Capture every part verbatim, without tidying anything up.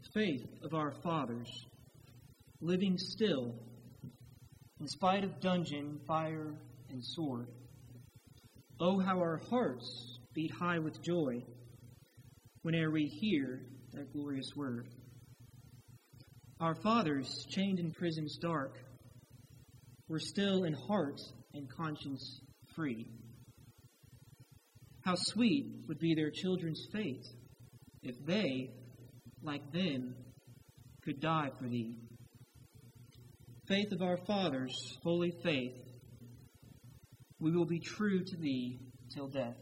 faith of our fathers, living still, in spite of dungeon, fire, and sword. Oh, how our hearts beat high with joy whene'er we hear that glorious word. Our fathers, chained in prisons dark, were still in heart and conscience free. How sweet would be their children's fate if they, like them, could die for thee. Faith of our fathers, holy faith, we will be true to thee till death.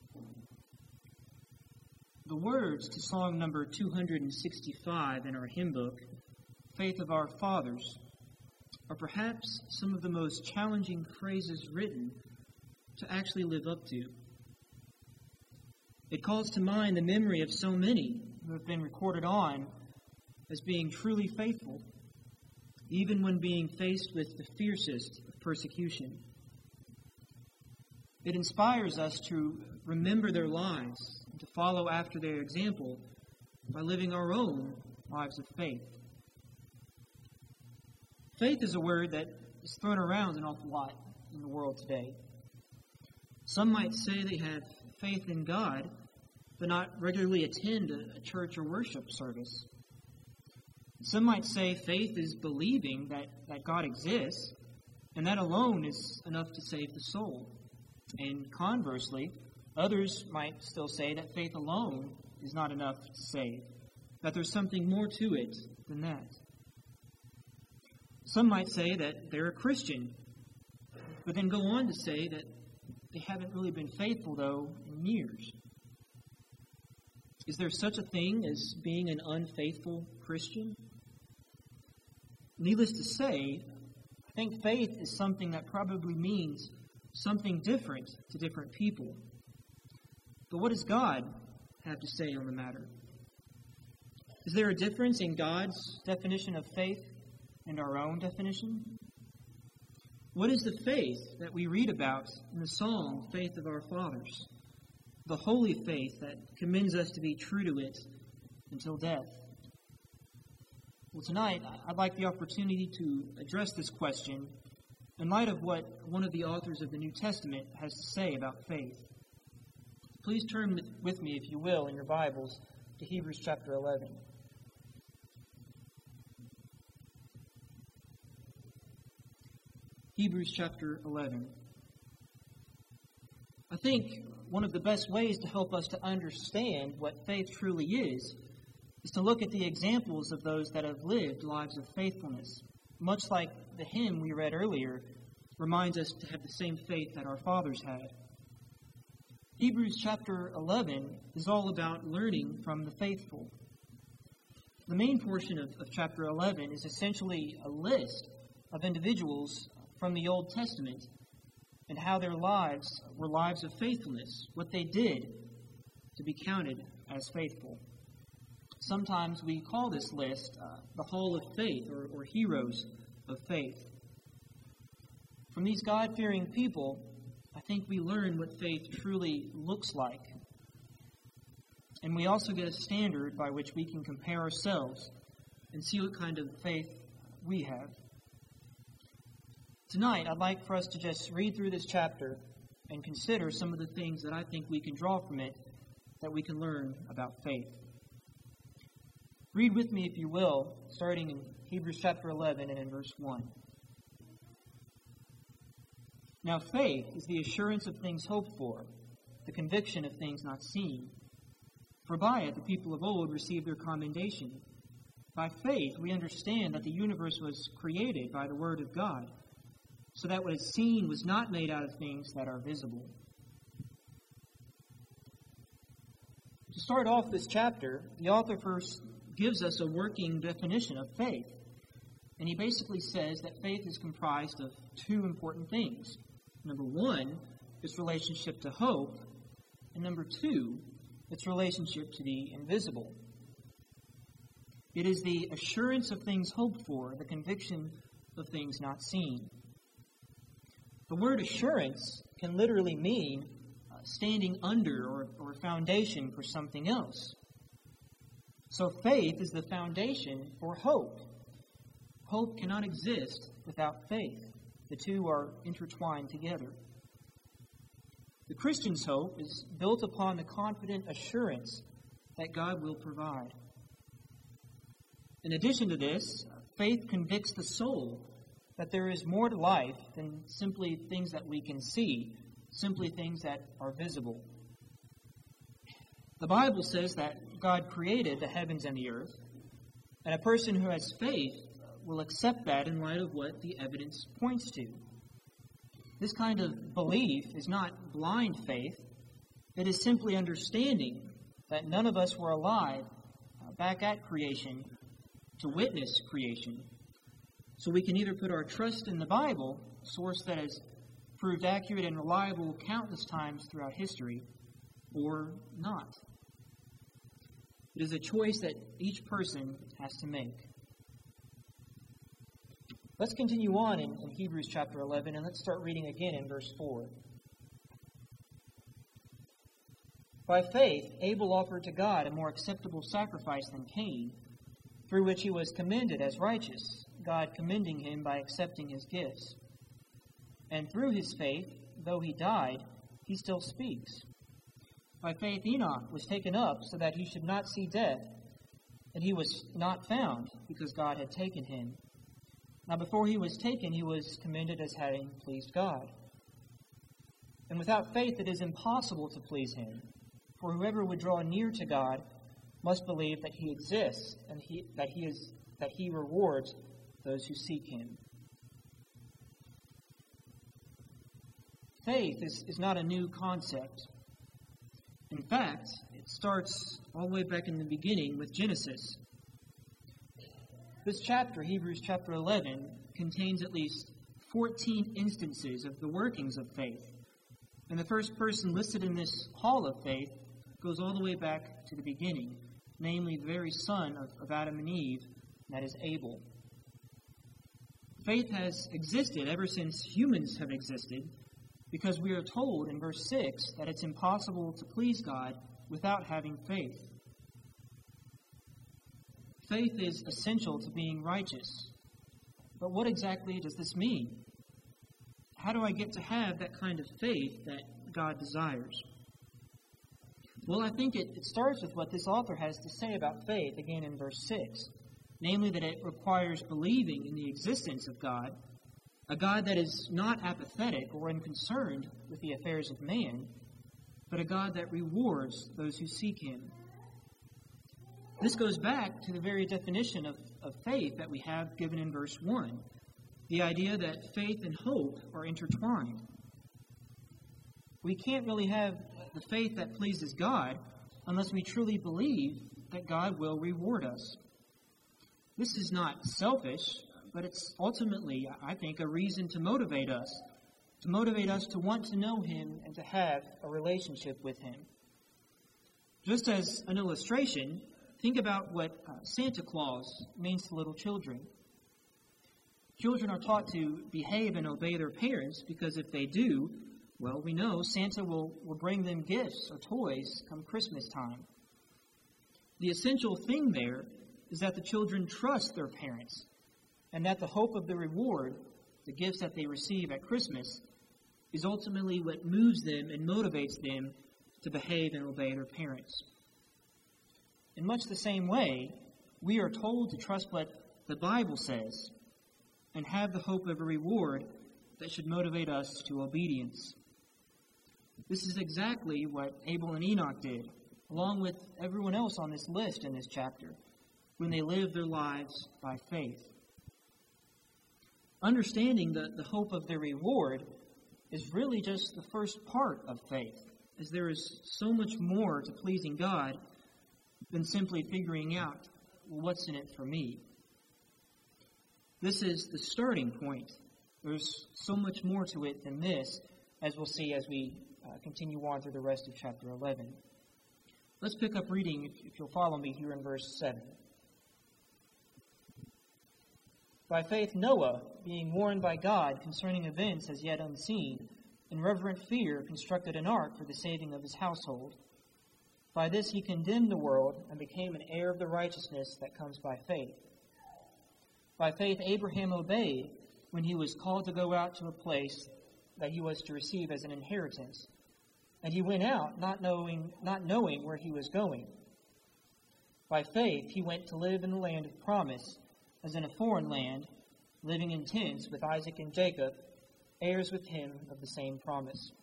The words to song number two hundred sixty-five in our hymn book, Faith of Our Fathers, are perhaps some of the most challenging phrases written to actually live up to. It calls to mind the memory of so many who have been recorded on as being truly faithful, even when being faced with the fiercest of persecution. It inspires us to remember their lives and to follow after their example by living our own lives of faith. Faith is a word that is thrown around an awful lot in the world today. Some might say they have faith in God, but not regularly attend a church or worship service. Some might say faith is believing that, that God exists, and that alone is enough to save the soul. And conversely, others might still say that faith alone is not enough to save, that there's something more to it than that. Some might say that they're a Christian, but then go on to say that they haven't really been faithful, though, in years. Is there such a thing as being an unfaithful Christian? Needless to say, I think faith is something that probably means something different to different people. But what does God have to say on the matter? Is there a difference in God's definition of faith and our own definition? What is the faith that we read about in the song, Faith of Our Fathers? The holy faith that commends us to be true to it until death. Well, tonight, I'd like the opportunity to address this question in light of what one of the authors of the New Testament has to say about faith. Please turn with me, if you will, in your Bibles to Hebrews chapter eleven. Hebrews chapter eleven. I think one of the best ways to help us to understand what faith truly is is to look at the examples of those that have lived lives of faithfulness. Much like the hymn we read earlier reminds us to have the same faith that our fathers had. Hebrews chapter eleven is all about learning from the faithful. The main portion of, of chapter eleven is essentially a list of individuals from the Old Testament and how their lives were lives of faithfulness, what they did to be counted as faithful. Sometimes we call this list uh, the Hall of Faith, or, or Heroes of Faith. From these God-fearing people, I think we learn what faith truly looks like. And we also get a standard by which we can compare ourselves and see what kind of faith we have. Tonight, I'd like for us to just read through this chapter and consider some of the things that I think we can draw from it that we can learn about faith. Read with me, if you will, starting in Hebrews chapter eleven and in verse one. Now faith is the assurance of things hoped for, the conviction of things not seen. For by it the people of old received their commendation. By faith we understand that the universe was created by the word of God, so that what is seen was not made out of things that are visible. To start off this chapter, the author first gives us a working definition of faith. And he basically says that faith is comprised of two important things. Number one, its relationship to hope. And number two, its relationship to the invisible. It is the assurance of things hoped for, the conviction of things not seen. The word assurance can literally mean uh, standing under or, or foundation for something else. So faith is the foundation for hope. Hope cannot exist without faith. The two are intertwined together. The Christian's hope is built upon the confident assurance that God will provide. In addition to this, faith convicts the soul that there is more to life than simply things that we can see, simply things that are visible. The Bible says that God created the heavens and the earth, and a person who has faith will accept that in light of what the evidence points to. This kind of belief is not blind faith. It is simply understanding that none of us were alive uh, back at creation to witness creation. So we can either put our trust in the Bible, a source that has proved accurate and reliable countless times throughout history, or not. It is a choice that each person has to make. Let's continue on in, in Hebrews chapter eleven, and let's start reading again in verse four. By faith, Abel offered to God a more acceptable sacrifice than Cain, through which he was commended as righteous, God commending him by accepting his gifts. And through his faith, though he died, he still speaks. By faith, Enoch was taken up so that he should not see death, and he was not found, because God had taken him. Now before he was taken, he was commended as having pleased God. And without faith it is impossible to please him, for whoever would draw near to God must believe that he exists, and he, that he is that he rewards those who seek him. Faith is, is not a new concept. In fact, it starts all the way back in the beginning with Genesis. This chapter, Hebrews chapter eleven, contains at least fourteen instances of the workings of faith. And the first person listed in this hall of faith goes all the way back to the beginning, namely the very son of, of Adam and Eve, and that is Abel. Faith has existed ever since humans have existed, because we are told in verse six that it's impossible to please God without having faith. Faith is essential to being righteous. But what exactly does this mean? How do I get to have that kind of faith that God desires? Well, I think it, it starts with what this author has to say about faith, again in verse six. Namely, that it requires believing in the existence of God, a God that is not apathetic or unconcerned with the affairs of man, but a God that rewards those who seek him. This goes back to the very definition of, of faith that we have given in verse one, the idea that faith and hope are intertwined. We can't really have the faith that pleases God unless we truly believe that God will reward us. This is not selfish, but it's ultimately, I think, a reason to motivate us, to motivate us to want to know him and to have a relationship with him. Just as an illustration, think about what uh, Santa Claus means to little children. Children are taught to behave and obey their parents because if they do, well, we know Santa will, will bring them gifts or toys come Christmas time. The essential thing there is that the children trust their parents and that the hope of the reward, the gifts that they receive at Christmas, is ultimately what moves them and motivates them to behave and obey their parents. In much the same way, we are told to trust what the Bible says and have the hope of a reward that should motivate us to obedience. This is exactly what Abel and Enoch did, along with everyone else on this list in this chapter, when they lived their lives by faith. Understanding the, the hope of their reward is really just the first part of faith, as there is so much more to pleasing God than simply figuring out, well, what's in it for me. This is the starting point. There's so much more to it than this, as we'll see as we uh, continue on through the rest of chapter eleven. Let's pick up reading, if, if you'll follow me here in verse seven. By faith Noah, being warned by God concerning events as yet unseen, in reverent fear constructed an ark for the saving of his household. By this he condemned the world and became an heir of the righteousness that comes by faith. By faith Abraham obeyed when he was called to go out to a place that he was to receive as an inheritance. And he went out not knowing, not knowing where he was going. By faith he went to live in the land of promise, as in a foreign land, living in tents with Isaac and Jacob, heirs with him of the same promise.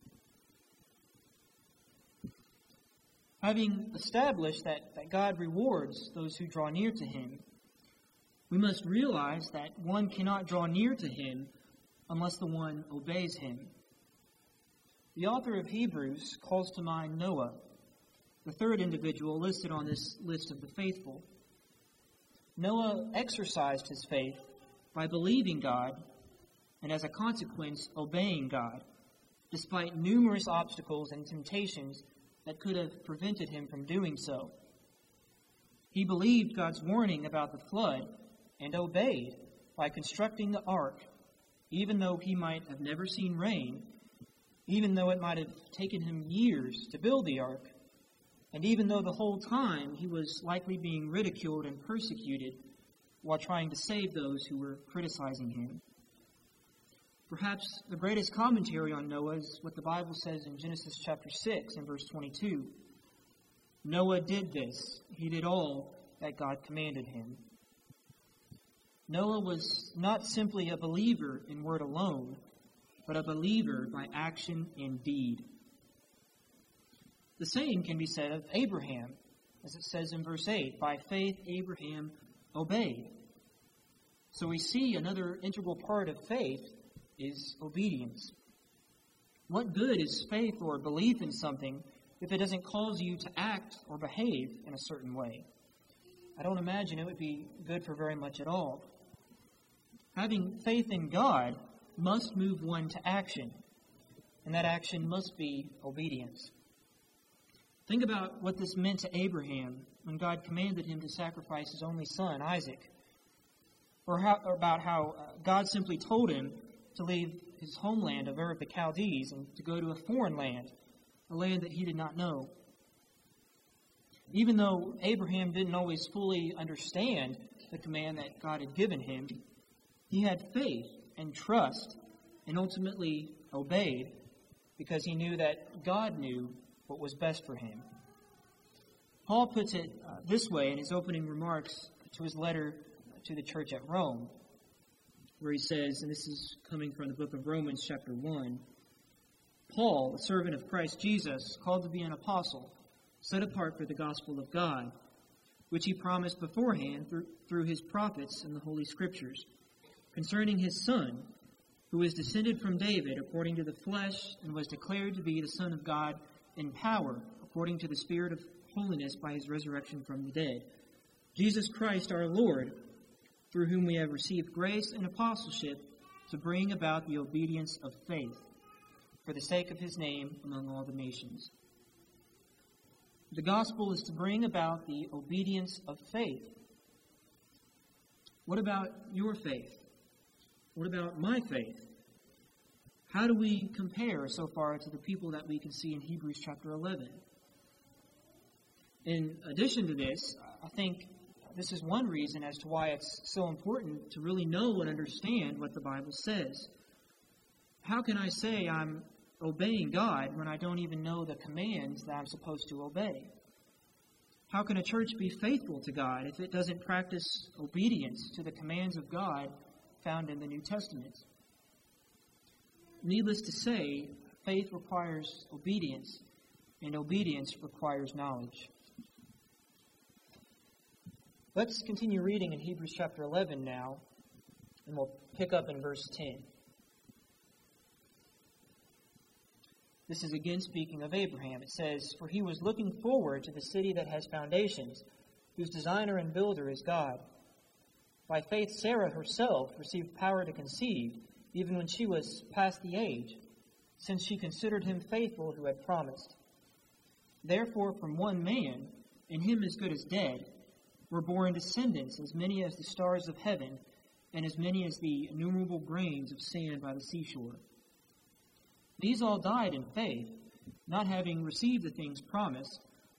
Having established that, that God rewards those who draw near to him, we must realize that one cannot draw near to him unless the one obeys him. The author of Hebrews calls to mind Noah, the third individual listed on this list of the faithful. Noah exercised his faith by believing God and, as a consequence, obeying God, despite numerous obstacles and temptations that could have prevented him from doing so. He believed God's warning about the flood and obeyed by constructing the ark, even though he might have never seen rain, even though it might have taken him years to build the ark, and even though the whole time he was likely being ridiculed and persecuted while trying to save those who were criticizing him. Perhaps the greatest commentary on Noah is what the Bible says in Genesis chapter six and verse twenty-two. Noah did this. He did all that God commanded him. Noah was not simply a believer in word alone, but a believer by action and deed. The same can be said of Abraham, as it says in verse eight, by faith Abraham obeyed. So we see another integral part of faith is obedience. What good is faith or belief in something if it doesn't cause you to act or behave in a certain way? I don't imagine it would be good for very much at all. Having faith in God must move one to action, and that action must be obedience. Think about what this meant to Abraham when God commanded him to sacrifice his only son, Isaac, or, how, or about how God simply told him to leave his homeland of Ur of the Chaldees and to go to a foreign land, a land that he did not know. Even though Abraham didn't always fully understand the command that God had given him, he had faith and trust and ultimately obeyed because he knew that God knew what was best for him. Paul puts it uh, this way in his opening remarks to his letter to the church at Rome, where he says, and this is coming from the book of Romans chapter one, Paul, a servant of Christ Jesus, called to be an apostle, set apart for the gospel of God, which he promised beforehand through, through his prophets in the Holy Scriptures, concerning his Son, who is descended from David according to the flesh and was declared to be the Son of God in power, according to the Spirit of holiness by his resurrection from the dead, Jesus Christ our Lord, through whom we have received grace and apostleship to bring about the obedience of faith, for the sake of his name among all the nations. The gospel is to bring about the obedience of faith. What about your faith? What about my faith? How do we compare so far to the people that we can see in Hebrews chapter eleven? In addition to this, I think this is one reason as to why it's so important to really know and understand what the Bible says. How can I say I'm obeying God when I don't even know the commands that I'm supposed to obey? How can a church be faithful to God if it doesn't practice obedience to the commands of God found in the New Testament? Needless to say, faith requires obedience, and obedience requires knowledge. Let's continue reading in Hebrews chapter eleven now, and we'll pick up in verse ten. This is again speaking of Abraham. It says, "For he was looking forward to the city that has foundations, whose designer and builder is God. By faith Sarah herself received power to conceive, even when she was past the age, since she considered him faithful who had promised. Therefore from one man, and him as good as dead, were born descendants as many as the stars of heaven, and as many as the innumerable grains of sand by the seashore. These all died in faith, not having received the things promised,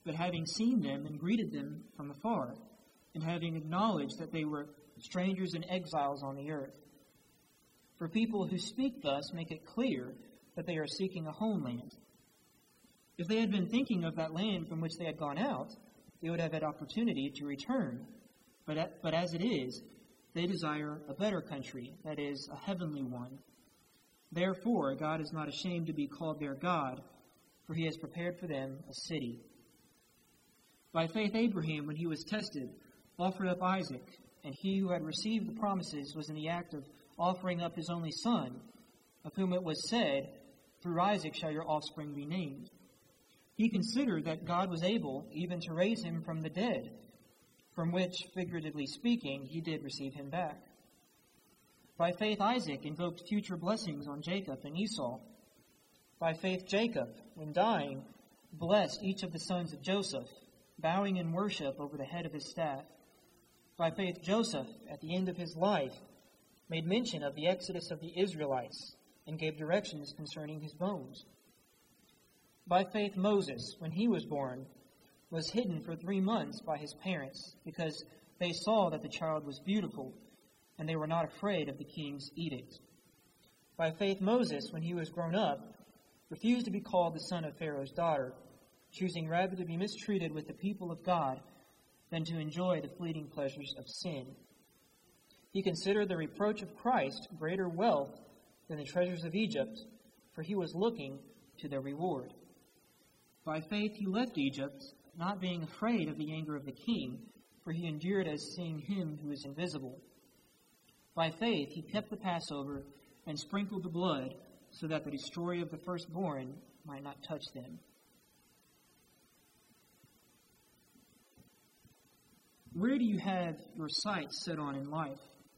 but having seen them and greeted them from afar, and having acknowledged that they were strangers and exiles on the earth. For people who speak thus make it clear that they are seeking a homeland. If they had been thinking of that land from which they had gone out, they would have had opportunity to return. But, but as it is, they desire a better country, that is, a heavenly one. Therefore, God is not ashamed to be called their God, for he has prepared for them a city. By faith, Abraham, when he was tested, offered up Isaac, and he who had received the promises was in the act of offering up his only son, of whom it was said, "Through Isaac shall your offspring be named." He considered that God was able even to raise him from the dead, from which, figuratively speaking, he did receive him back. By faith, Isaac invoked future blessings on Jacob and Esau. By faith, Jacob, when dying, blessed each of the sons of Joseph, bowing in worship over the head of his staff. By faith, Joseph, at the end of his life, made mention of the exodus of the Israelites and gave directions concerning his bones. By faith, Moses, when he was born, was hidden for three months by his parents, because they saw that the child was beautiful, and they were not afraid of the king's edict. By faith, Moses, when he was grown up, refused to be called the son of Pharaoh's daughter, choosing rather to be mistreated with the people of God than to enjoy the fleeting pleasures of sin. He considered the reproach of Christ greater wealth than the treasures of Egypt, for he was looking to their reward. By faith he left Egypt, not being afraid of the anger of the king, for he endured as seeing him who is invisible. By faith he kept the Passover and sprinkled the blood, so that the destroyer of the firstborn might not touch them. Where do you have your sights set on in life?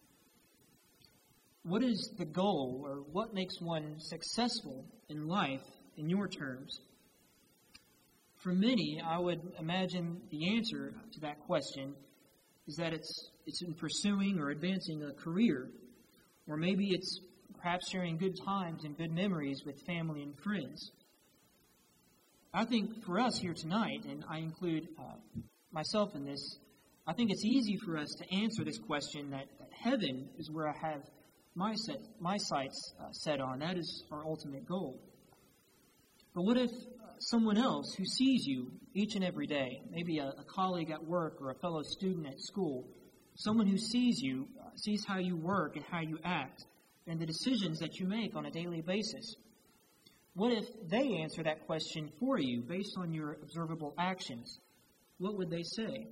What is the goal, or what makes one successful in life in your terms? For many, I would imagine the answer to that question is that it's it's in pursuing or advancing a career, or maybe it's perhaps sharing good times and good memories with family and friends. I think for us here tonight, and I include uh, myself in this, I think it's easy for us to answer this question that, that heaven is where I have my set, my sights uh, set on. That is our ultimate goal. But what if someone else who sees you each and every day, maybe a, a colleague at work or a fellow student at school, someone who sees you, uh, sees how you work and how you act, and the decisions that you make on a daily basis? What if they answer that question for you based on your observable actions? What would they say?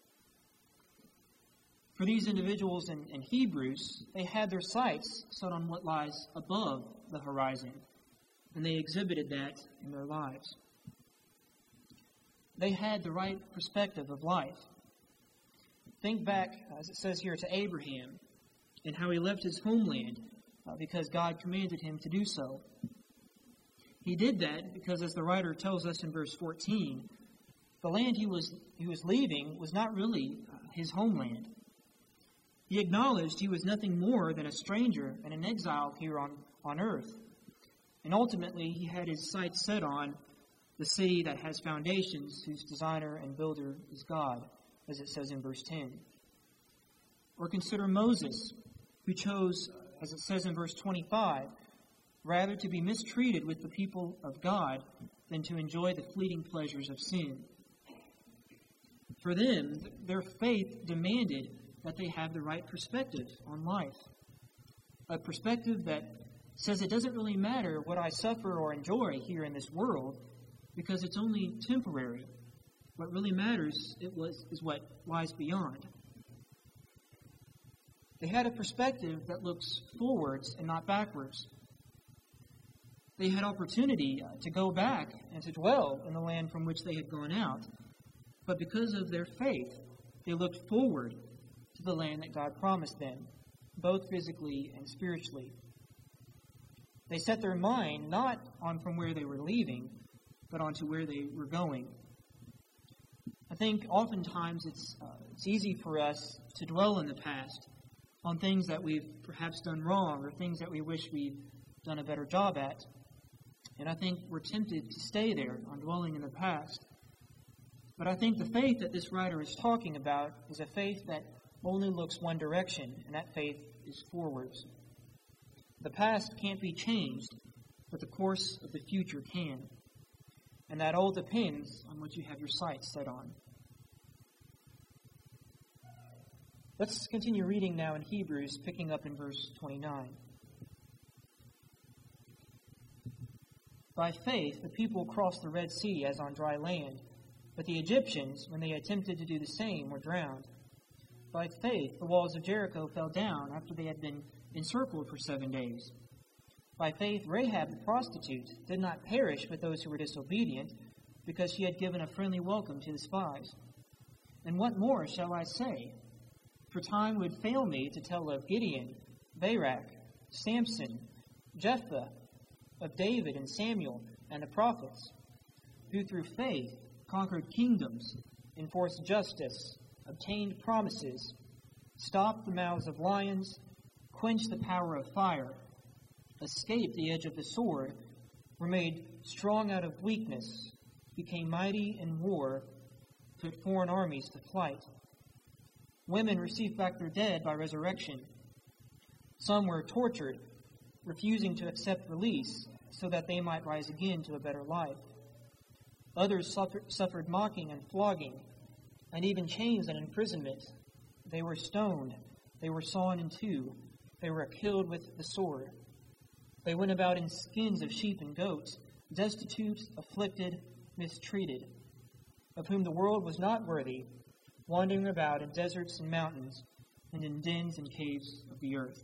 For these individuals in, in Hebrews, they had their sights set on what lies above the horizon, and they exhibited that in their lives. They had the right perspective of life. Think back, as it says here, to Abraham and how he left his homeland uh, because God commanded him to do so. He did that because, as the writer tells us in verse fourteen, the land he was he was leaving was not really uh, his homeland. He acknowledged he was nothing more than a stranger and an exile here on, on earth. And ultimately, he had his sights set on the city that has foundations, whose designer and builder is God, as it says in verse ten. Or consider Moses, who chose, as it says in verse twenty-five, rather to be mistreated with the people of God than to enjoy the fleeting pleasures of sin. For them, their faith demanded that they have the right perspective on life. A perspective that says it doesn't really matter what I suffer or enjoy here in this world, because it's only temporary. What really matters it was, is what lies beyond. They had a perspective that looks forwards and not backwards. They had opportunity to go back and to dwell in the land from which they had gone out. But because of their faith, they looked forward to the land that God promised them, both physically and spiritually. They set their mind not on from where they were leaving, but on to where they were going. I think oftentimes it's, uh, it's easy for us to dwell in the past on things that we've perhaps done wrong or things that we wish we'd done a better job at. And I think we're tempted to stay there on dwelling in the past. But I think the faith that this writer is talking about is a faith that only looks one direction, and that faith is forwards. The past can't be changed, but the course of the future can. And that all depends on what you have your sights set on. Let's continue reading now in Hebrews, picking up in verse twenty-nine. By faith, the people crossed the Red Sea as on dry land, but the Egyptians, when they attempted to do the same, were drowned. By faith, the walls of Jericho fell down after they had been encircled for seven days. By faith, Rahab the prostitute did not perish with those who were disobedient, because she had given a friendly welcome to the spies. And what more shall I say? For time would fail me to tell of Gideon, Barak, Samson, Jephthah, of David and Samuel and the prophets, who through faith conquered kingdoms, enforced justice, obtained promises, stopped the mouths of lions, quenched the power of fire, escaped the edge of the sword, were made strong out of weakness, became mighty in war, put foreign armies to flight. Women received back their dead by resurrection. Some were tortured, refusing to accept release so that they might rise again to a better life. Others suffered, suffered mocking and flogging, and even chains and imprisonment. They were stoned, they were sawn in two, they were killed with the sword. They went about in skins of sheep and goats, destitute, afflicted, mistreated, of whom the world was not worthy, wandering about in deserts and mountains, and in dens and caves of the earth.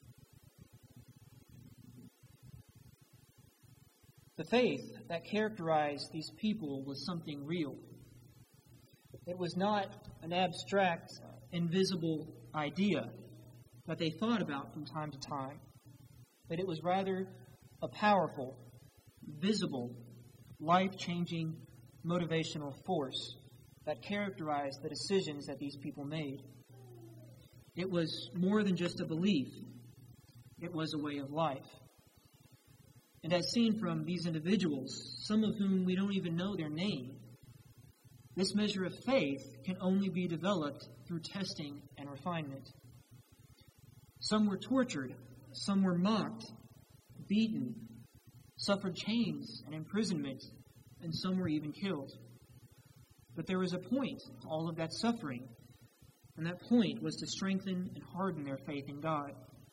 The faith that characterized these people was something real. It was not an abstract, invisible idea that they thought about from time to time, but it was rather a powerful, visible, life-changing, motivational force that characterized the decisions that these people made. It was more than just a belief. It was a way of life. And as seen from these individuals, some of whom we don't even know their name, this measure of faith can only be developed through testing and refinement. Some were tortured, some were mocked, beaten, suffered chains and imprisonment, and some were even killed. But there was a point to all of that suffering, and that point was to strengthen and harden their faith in God.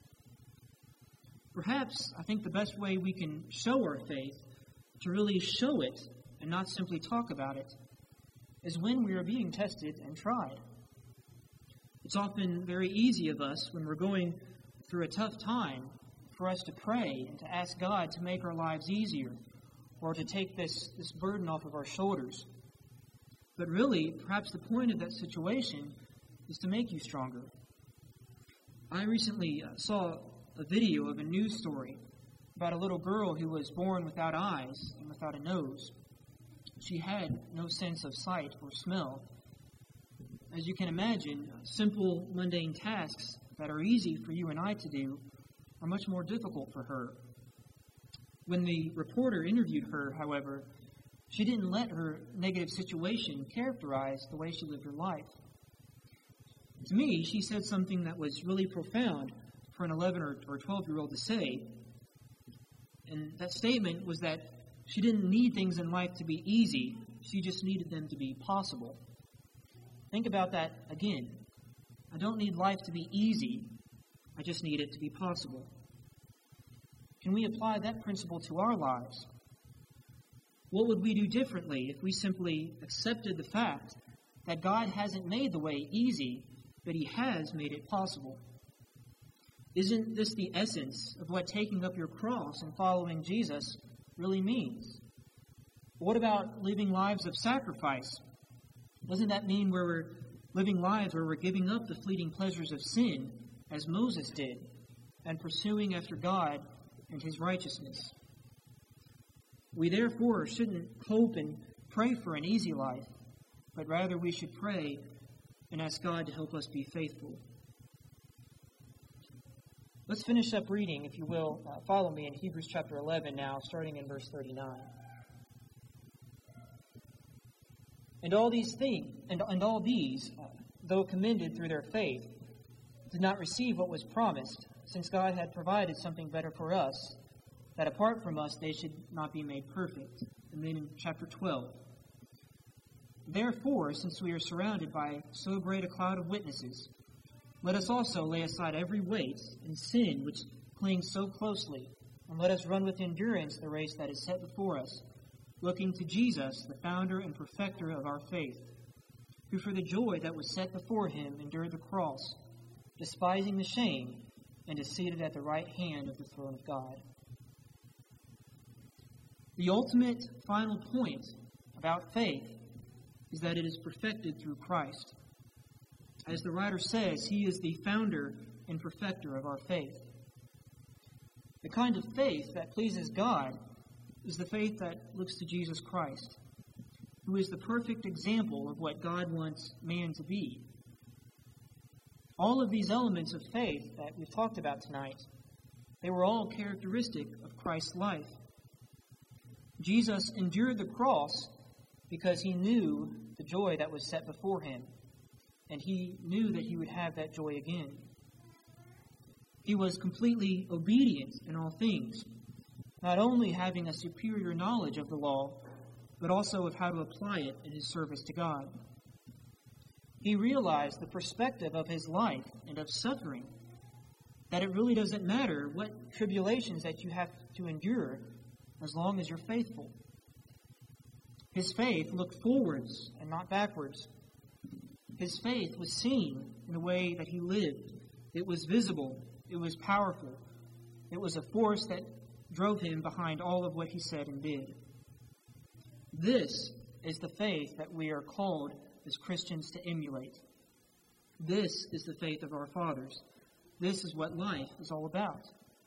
Perhaps, I think the best way we can show our faith, to really show it and not simply talk about it, is when we are being tested and tried. It's often very easy of us when we're going through a tough time for us to pray and to ask God to make our lives easier or to take this, this burden off of our shoulders. But really, perhaps the point of that situation is to make you stronger. I recently uh, saw a video of a news story about a little girl who was born without eyes and without a nose. She had no sense of sight or smell. As you can imagine, simple, mundane tasks that are easy for you and I to do are much more difficult for her. When the reporter interviewed her, however, she didn't let her negative situation characterize the way she lived her life. To me, she said something that was really profound for an eleven or twelve-year-old to say. And that statement was that she didn't need things in life to be easy. She just needed them to be possible. Think about that again. I don't need life to be easy. I just need it to be possible. Can we apply that principle to our lives? What would we do differently if we simply accepted the fact that God hasn't made the way easy, but He has made it possible? Isn't this the essence of what taking up your cross and following Jesus really means? What about living lives of sacrifice? Doesn't that mean where we're living lives where we're giving up the fleeting pleasures of sin, as Moses did, and pursuing after God and His righteousness? We therefore shouldn't hope and pray for an easy life, but rather we should pray and ask God to help us be faithful. Let's finish up reading, if you will. Uh, follow me in Hebrews chapter eleven now, starting in verse thirty-nine. And all these things, and, and all these, uh, though commended through their faith, did not receive what was promised, since God had provided something better for us, that apart from us they should not be made perfect. And then in chapter twelve, therefore, since we are surrounded by so great a cloud of witnesses, let us also lay aside every weight and sin which clings so closely, and let us run with endurance the race that is set before us, looking to Jesus, the founder and perfecter of our faith, who for the joy that was set before him endured the cross, despising the shame, and is seated at the right hand of the throne of God. The ultimate final point about faith is that it is perfected through Christ. As the writer says, he is the founder and perfecter of our faith. The kind of faith that pleases God is the faith that looks to Jesus Christ, who is the perfect example of what God wants man to be. All of these elements of faith that we've talked about tonight, they were all characteristic of Christ's life. Jesus endured the cross because he knew the joy that was set before him, and he knew that he would have that joy again. He was completely obedient in all things, not only having a superior knowledge of the law, but also of how to apply it in his service to God. He realized the perspective of his life and of suffering, that it really doesn't matter what tribulations that you have to endure as long as you're faithful. His faith looked forwards and not backwards. His faith was seen in the way that he lived. It was visible. It was powerful. It was a force that drove him behind all of what he said and did. This is the faith that we are called as Christians to emulate. This is the faith of our fathers. This is what life is all about.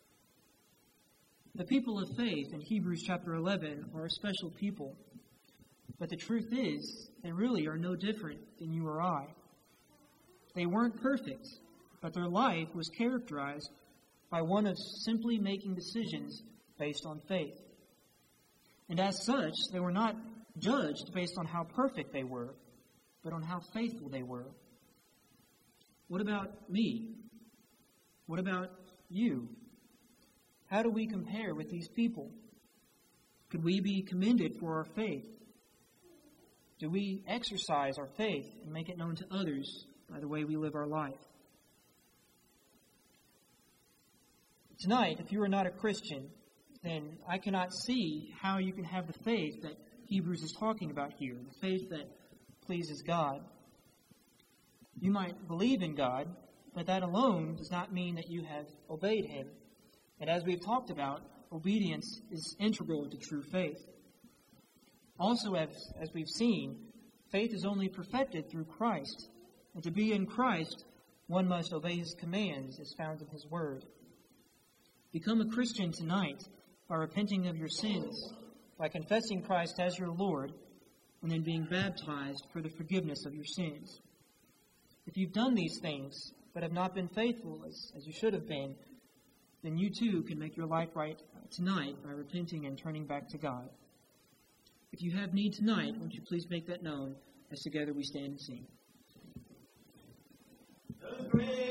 The people of faith in Hebrews chapter eleven are a special people. But the truth is, they really are no different than you or I. They weren't perfect, but their life was characterized by one of simply making decisions based on faith. And as such, they were not judged based on how perfect they were, but on how faithful they were. What about me? What about you? How do we compare with these people? Could we be commended for our faith? Do we exercise our faith and make it known to others by the way we live our life? Tonight, if you are not a Christian, then I cannot see how you can have the faith that Hebrews is talking about here, the faith that pleases God. You might believe in God, but that alone does not mean that you have obeyed him. And as we've talked about, obedience is integral to true faith. Also, as, as we've seen, faith is only perfected through Christ. And to be in Christ, one must obey his commands as found in his word. Become a Christian tonight by repenting of your sins, by confessing Christ as your Lord, and then being baptized for the forgiveness of your sins. If you've done these things, but have not been faithful as, as you should have been, then you too can make your life right tonight by repenting and turning back to God. If you have need tonight, won't you please make that known as together we stand and sing.